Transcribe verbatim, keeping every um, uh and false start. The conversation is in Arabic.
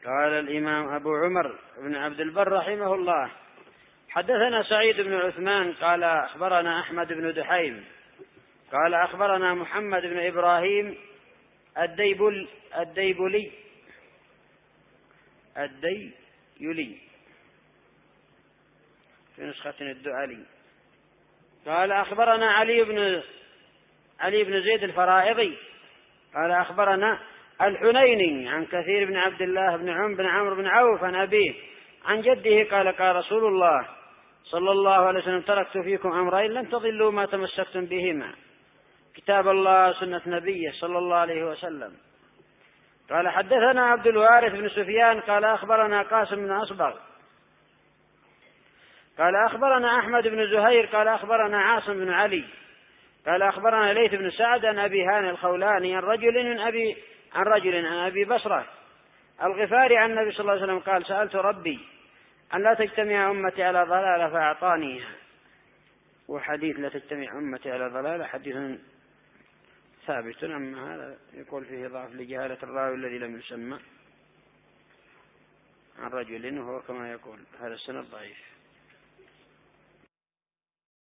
قال الإمام أبو عمر بن عبد البر رحمه الله: حدثنا سعيد بن عثمان قال أخبرنا أحمد بن دحيم قال أخبرنا محمد بن إبراهيم الديبل الديبلي الديبلي في نسخة الدؤلي قال أخبرنا علي بن علي بن زيد الفرائضي قال أخبرنا الحنيني عن كثير بن عبد الله بن عمرو بن عمرو بن عوف عن أبيه عن جده قال: قال رسول الله صلى الله عليه وسلم: تركت فيكم أمرين لن تضلوا ما تمسكتم بهما، كتاب الله سنة نبيه صلى الله عليه وسلم. قال حدثنا عبد الوارث بن سفيان قال أخبرنا قاسم بن أصبغ قال أخبرنا أحمد بن زهير قال أخبرنا عاصم بن علي قال أخبرنا ليث بن سعد عن أبي هاني الخولاني عن رجل من أبي عن رجل عن أبي بصرة الغفاري عن النبي صلى الله عليه وسلم قال: سألت ربي أن لا تجتمع أمتي على ضلالة فأعطانيها. وحديث لا تجتمع أمتي على ضلالة حديث ثابت، أما هذا يقول فيه ضعف لجهالة الراوي الذي لم يسمى عن رجل، وهو كما يقول هذا السند ضعيف.